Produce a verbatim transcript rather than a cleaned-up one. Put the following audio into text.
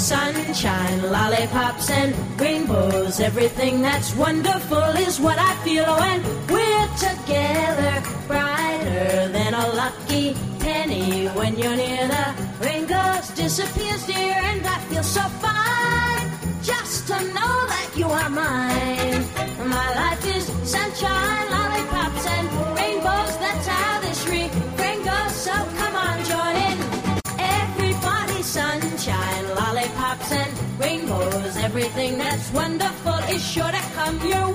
Sunshine, lollipops, and rainbows. Everything that's wonderful is what I feel when we're together. Brighter than a lucky penny when you're near. The rain goes, disappears, dear, and I feel so fine just to know that you are mine. My life is sunshine, lollipops, and rainbows. That's how this refrain goes. So come on, join in. Everybody, sunshine, lollipops, and rainbows. Everything that's wonderful is sure to come your